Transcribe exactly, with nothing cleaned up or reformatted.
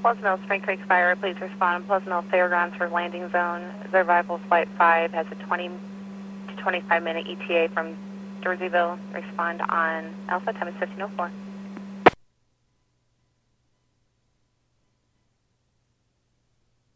Pleasant Hill Spring Creek Fire, please respond. Pleasant Hill Fairgrounds for landing zone. Survival Flight five has a twenty to twenty-five minute E T A from Jerseyville. Respond on Alpha, time is fifteen oh four.